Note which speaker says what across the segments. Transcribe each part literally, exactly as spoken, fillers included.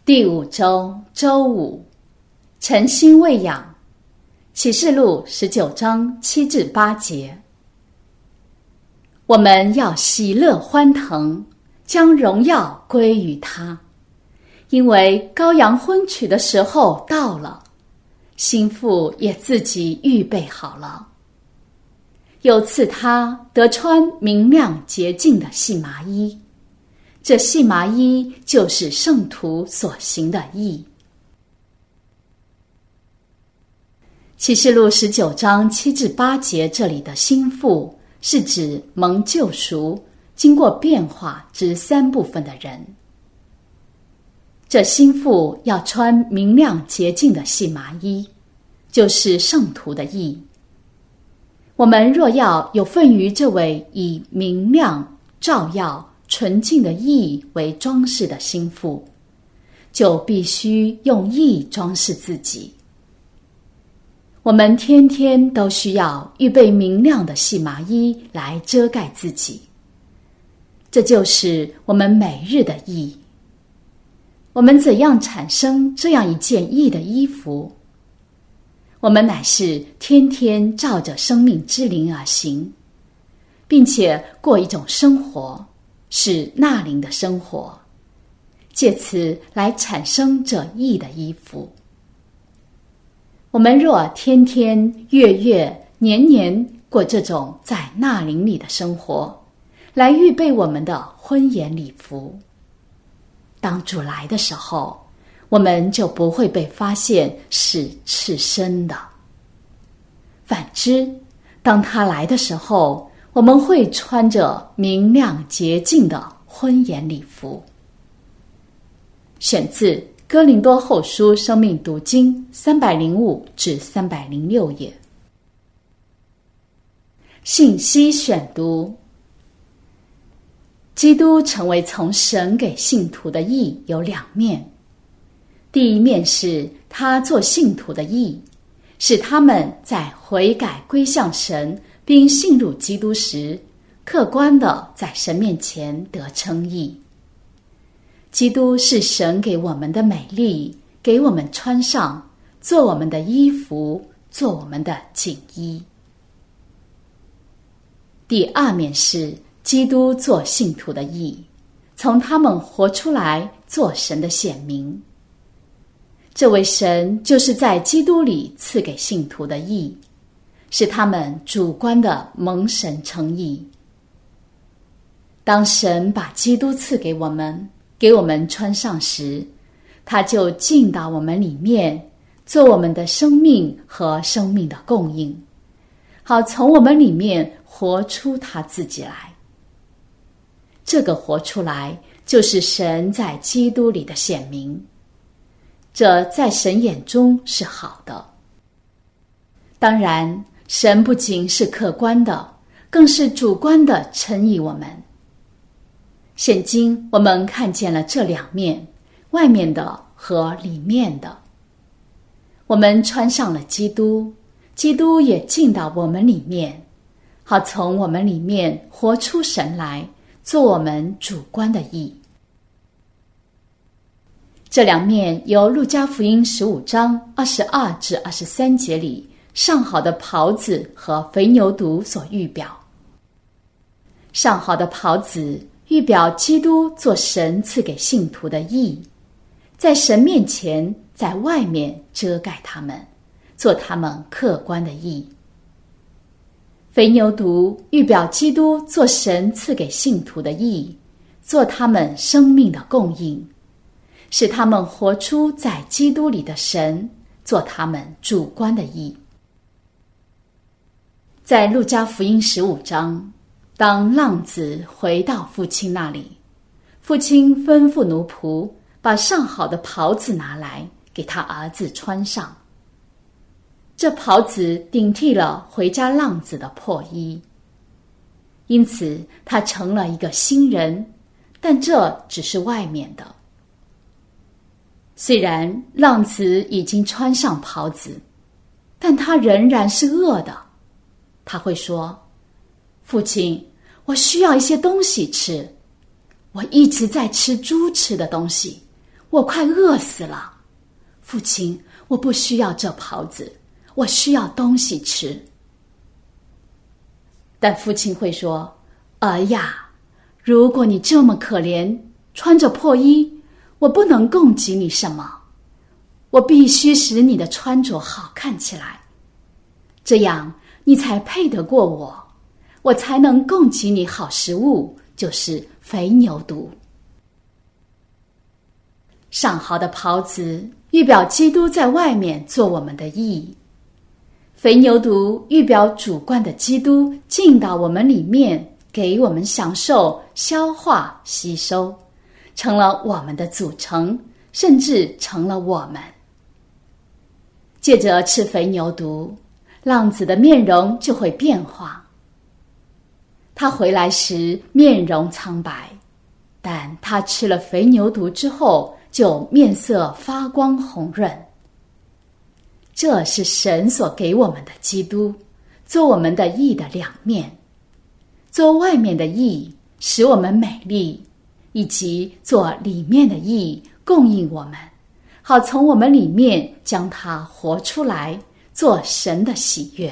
Speaker 1: 第五周周五，诚心喂养。启示录十九章七至八节。我们要喜乐欢腾，将荣耀归于他，因为羔羊婚娶的时候到了，新妇也自己预备好了。又赐他得穿明亮洁净的细麻衣，这细麻衣就是圣徒所行的义。启示录十九章七至八节这里的新妇，是指蒙救赎、经过变化之三部分的人。这新妇要穿明亮洁净的细麻衣，就是圣徒的义。我们若要有份于这位以明亮、照耀、纯净的义为装饰的新妇，就必须用义装饰自己。我们天天都需要预备明亮的细麻衣来遮盖自己，这就是我们每日的义。我们怎样产生这样一件义的衣服？我们乃是天天照着生命之灵而行，并且过一种生活，是那灵的生活，借此来产生这义的衣服。我们若天天、月月、年年过这种在那灵里的生活，来预备我们的婚宴礼服，当主来的时候，我们就不会被发现是赤身的。反之，当他来的时候，我们会穿着明亮洁净的婚宴礼服。选自哥林多后书生命读经三百零五至三百零六页。信息选读。基督成为从神给信徒的义有两面。第一面是他做信徒的义，使他们在悔改归向神并信入基督时，客观地在神面前得称义。基督是神给我们的美丽，给我们穿上，做我们的衣服，做我们的锦衣。第二面是基督做信徒的义，从他们活出来做神的显明。这位神就是在基督里赐给信徒的义，是他们主观的蒙神称义。当神把基督赐给我们，给我们穿上时，他就进到我们里面，做我们的生命和生命的供应，好从我们里面活出他自己来。这个活出来，就是神在基督里的显明，这在神眼中是好的。当然，神不仅是客观的，更是主观的称义我们。现今我们看见了这两面，外面的和里面的。我们穿上了基督，基督也进到我们里面，好从我们里面活出神来，做我们主观的义。这两面由路加福音十五章二十二至二十三节里上好的袍子和肥牛犊所预表。上好的袍子预表基督做神赐给信徒的义，在神面前，在外面遮盖他们，做他们客观的义。肥牛犊预表基督做神赐给信徒的义，做他们生命的供应，使他们活出在基督里的神，做他们主观的义。在路加福音十五章，当浪子回到父亲那里，父亲吩咐奴仆把上好的袍子拿来，给他儿子穿上。这袍子顶替了回家浪子的破衣，因此他成了一个新人，但这只是外面的。虽然浪子已经穿上袍子，但他仍然是饿的。他会说：父亲，我需要一些东西吃，我一直在吃猪吃的东西， 我快饿死了。父亲，我不需要这袍子，我需要东西吃。但父亲会说，儿呀，如果你这么可怜，穿着破衣，我不能供给你什么。我必须使你的穿着好看起来，这样你才配得过我，我才能供给你好食物，就是肥牛犊。上好的袍子预表基督在外面做我们的义，肥牛犊预表主观的基督进到我们里面，给我们享受、消化、吸收，成了我们的组成，甚至成了我们。借着吃肥牛犊，浪子的面容就会变化。他回来时面容苍白，但他吃了肥牛犊之后，就面色发光红润。这是神所给我们的基督，做我们的义的两面，做外面的义使我们美丽，以及做里面的义供应我们，好从我们里面将它活出来，做神的喜悦。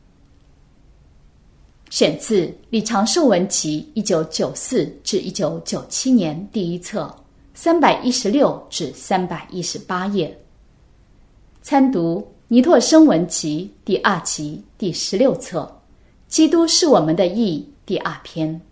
Speaker 1: 选自李长寿文集一九九四至一九九七年第一册三百一十六至三百一十八页，参读尼拓生文集第二集第十六册，基督是我们的义第二篇。